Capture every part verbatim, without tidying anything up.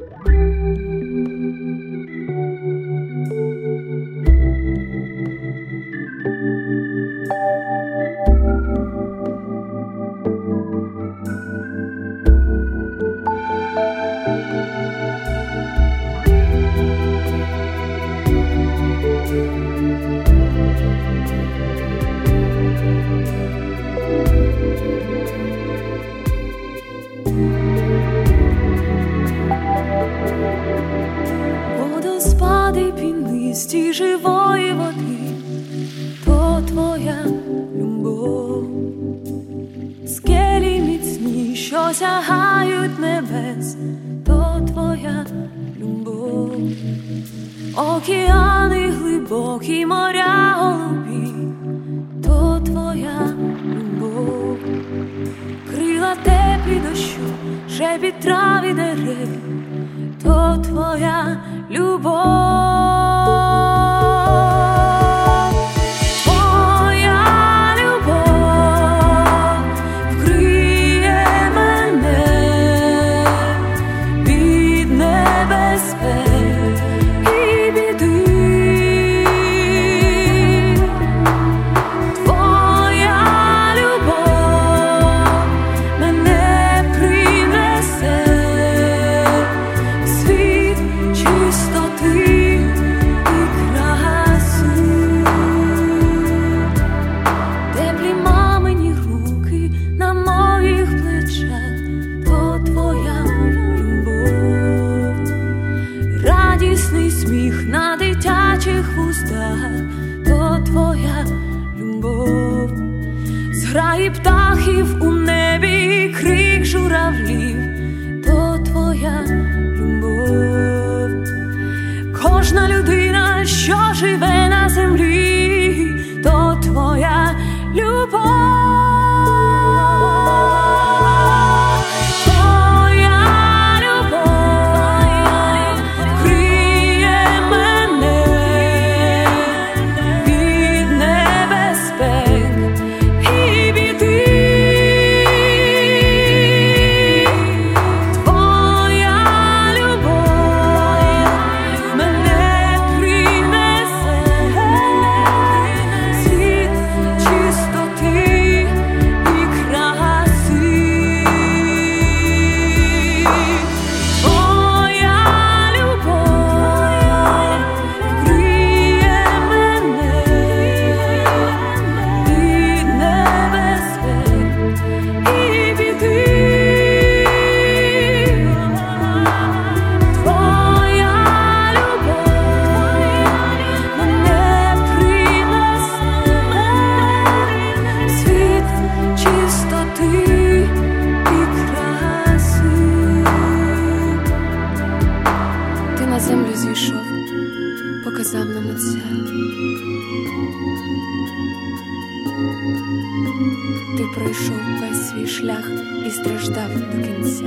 Водоспади пінисті живої води, то твоя любов. Скелі міцні, що сягають небес, то твоя любов. Океани глибокі, моря голубі, то твоя любов. Крила теплі дощу, шепіт трав і дерев, то твоя любов. Твоя любов вкриє мене від небезпек і біди. Твоя любов мене принесе в світ чистоти і краси. Теплі мамині руки на моїх плечах, то твоя любов. Радісний сміх на дитячих вустах, то твоя любов. Зграї птахів у небі, крик журавлів, то твоя любов. Кожна людина, що живе на землі, то твоя любов. Твоя любов вкриє мене від небезпек і біди. Твоя любов мене принесе в світ чистоти і краси. Твоя любов вкриє мене від небезпек і біди. Твоя любов мене принесе в світ чистоти і краси. Ти на землю зійшов, показав нам Отця. Ти пройшов весь свій шлях і страждав до кінця.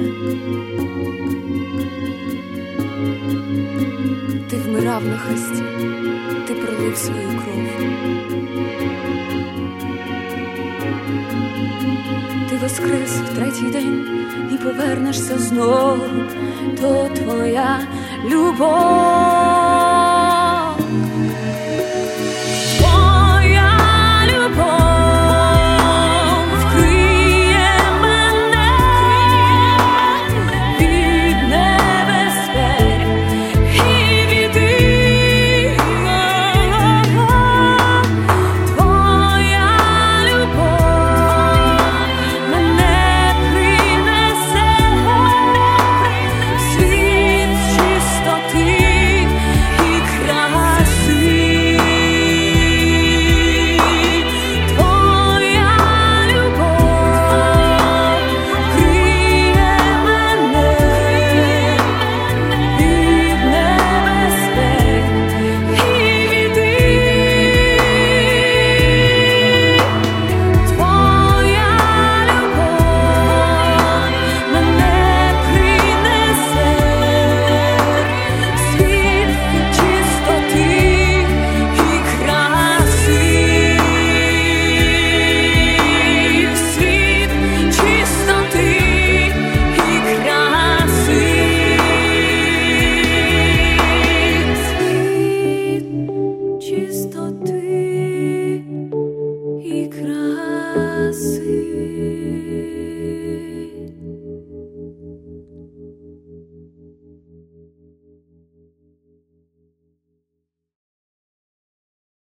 Ти вмирав на хресті, ти пролив свою кров. Ти воскрес в третій день і повернешся знову, то твоя любов.